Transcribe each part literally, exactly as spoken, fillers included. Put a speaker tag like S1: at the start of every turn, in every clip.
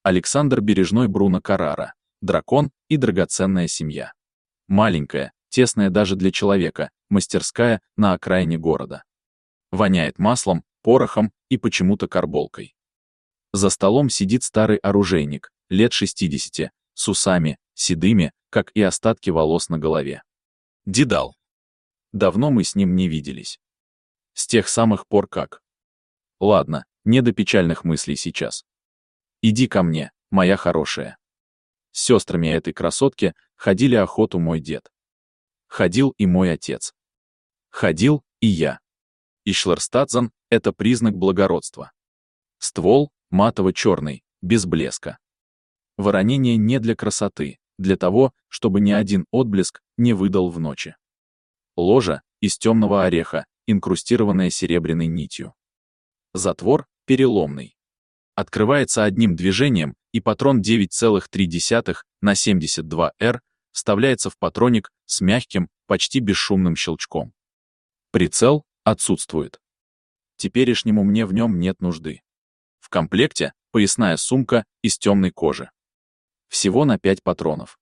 S1: Александр Бережной, Бруно Каррара. Дракон и драгоценная семья. Маленькая, тесная даже для человека, мастерская на окраине города. Воняет маслом, порохом и почему-то карболкой. За столом сидит старый оружейник, лет шестидесяти, с усами, седыми, как и остатки волос на голове. Дедал. Давно мы с ним не виделись. С тех самых пор как. Ладно, не до печальных мыслей сейчас. Иди ко мне, моя хорошая. С сестрами этой красотки ходили охоту мой дед. Ходил и мой отец. Ходил и я. И Шлерстадзен — это признак благородства. Ствол матово-черный, без блеска. Воронение не для красоты, для того, чтобы ни один отблеск не выдал в ночи. Ложа из темного ореха, инкрустированная серебряной нитью. Затвор переломный. Открывается одним движением, и патрон девять целых три десятых на семьдесят два эр вставляется в патроник с мягким, почти бесшумным щелчком. Прицел отсутствует. Теперешнему мне в нем нет нужды. В комплекте поясная сумка из темной кожи. Всего на пять патронов.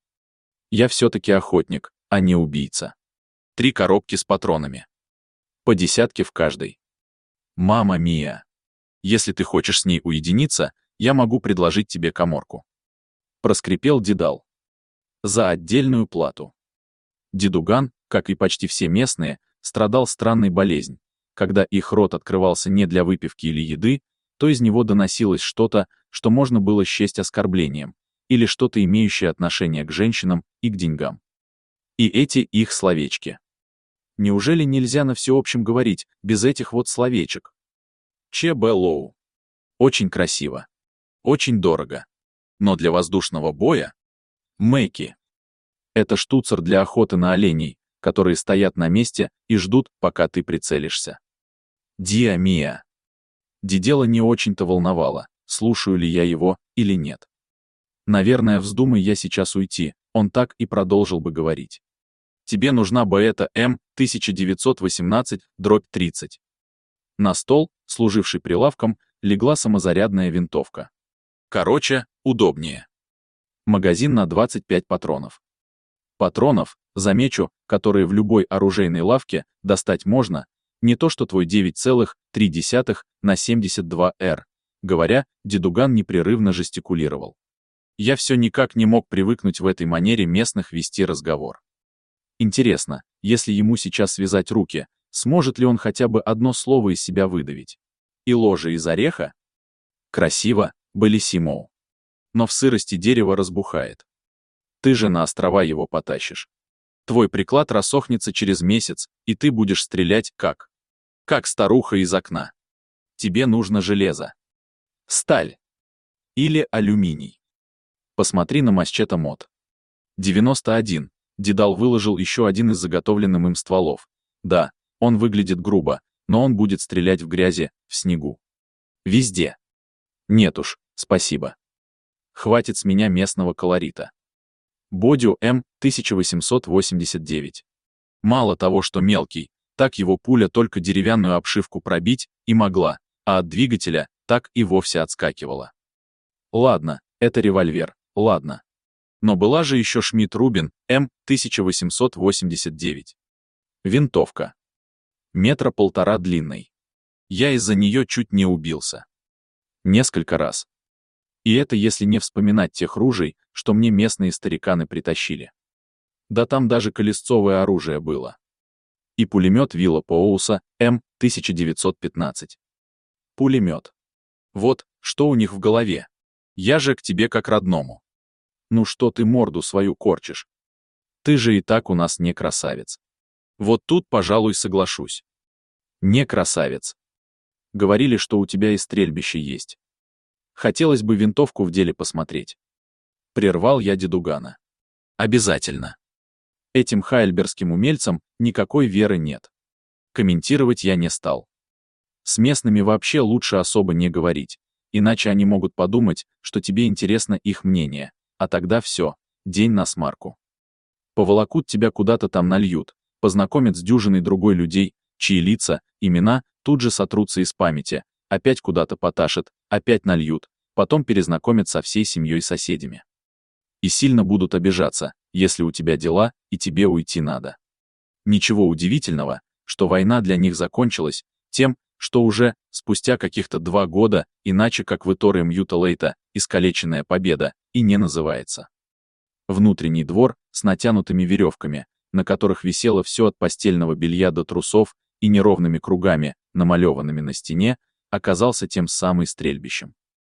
S1: Я все-таки охотник, а не убийца. Три коробки с патронами. По десятке в каждой. Мама мия. Если ты хочешь с ней уединиться, я могу предложить тебе каморку. Проскрипел Дедал. За отдельную плату. Дедуган, как и почти все местные, страдал странной болезнью. Когда их рот открывался не для выпивки или еды, то из него доносилось что-то, что можно было счесть оскорблением, или что-то имеющее отношение к женщинам и к деньгам. И эти их словечки. Неужели нельзя на всеобщем говорить, без этих вот словечек? ЧБ Лоу. Очень красиво. Очень дорого. Но для воздушного боя — Мэки. Это штуцер для охоты на оленей, которые стоят на месте и ждут, пока ты прицелишься. Диа Миа. Дедела не очень-то волновало, слушаю ли я его или нет. Наверное, вздумай я сейчас уйти, он так и продолжил бы говорить. Тебе нужна Беэта М тысяча девятьсот восемнадцать тридцать. На стол, служивший прилавком, легла самозарядная винтовка. Короче, удобнее. Магазин на двадцать пять патронов. Патронов, замечу, которые в любой оружейной лавке достать можно, не то что твой девять целых три десятых на семьдесят два эр. Говоря, дедуган непрерывно жестикулировал. Я все никак не мог привыкнуть в этой манере местных вести разговор. Интересно, если ему сейчас связать руки, сможет ли он хотя бы одно слово из себя выдавить? И ложа из ореха? Красиво, Беллисимо. Но в сырости дерево разбухает. Ты же на острова его потащишь. Твой приклад рассохнется через месяц, и ты будешь стрелять как? Как старуха из окна. Тебе нужно железо. Сталь. Или алюминий. Посмотри на Масчета Мод. девяносто один. Дедал выложил еще один из заготовленных им стволов. Да, он выглядит грубо, но он будет стрелять в грязи, в снегу. Везде. Нет уж, спасибо. Хватит с меня местного колорита. Бодю М тысяча восемьсот восемьдесят девять. Мало того, что мелкий, так его пуля только деревянную обшивку пробить и могла, а от двигателя так и вовсе отскакивала. Ладно, это револьвер, ладно. Но была же еще Шмидт-Рубин М тысяча восемьсот восемьдесят девять. Винтовка. Метра полтора длинной. Я из-за нее чуть не убился. Несколько раз. И это если не вспоминать тех ружей, что мне местные стариканы притащили. Да там даже колесцовое оружие было. И пулемет Вилла Поуса М тысяча девятьсот пятнадцать. Пулемет. Вот, что у них в голове. Я же к тебе как родному. Ну что ты морду свою корчишь? Ты же и так у нас не красавец. Вот тут, пожалуй, соглашусь. Не красавец. Говорили, что у тебя и стрельбище есть. Хотелось бы винтовку в деле посмотреть. Прервал я дедугана. Обязательно. Этим хайльбергским умельцам никакой веры нет. Комментировать я не стал. С местными вообще лучше особо не говорить, иначе они могут подумать, что тебе интересно их мнение, а тогда все, день на смарку. Поволокут тебя куда-то там нальют, познакомят с дюжиной другой людей, чьи лица, имена тут же сотрутся из памяти, опять куда-то поташат, опять нальют, потом перезнакомят со всей семьей и соседями. И сильно будут обижаться, если у тебя дела, и тебе уйти надо. Ничего удивительного, что война для них закончилась тем, что уже спустя каких-то два года, иначе как в Итории Мьюталейта, искалеченная победа, и не называется. Внутренний двор с натянутыми веревками, на которых висело все от постельного белья до трусов, и неровными кругами, намалеванными на стене, оказался тем самым стрельбищем.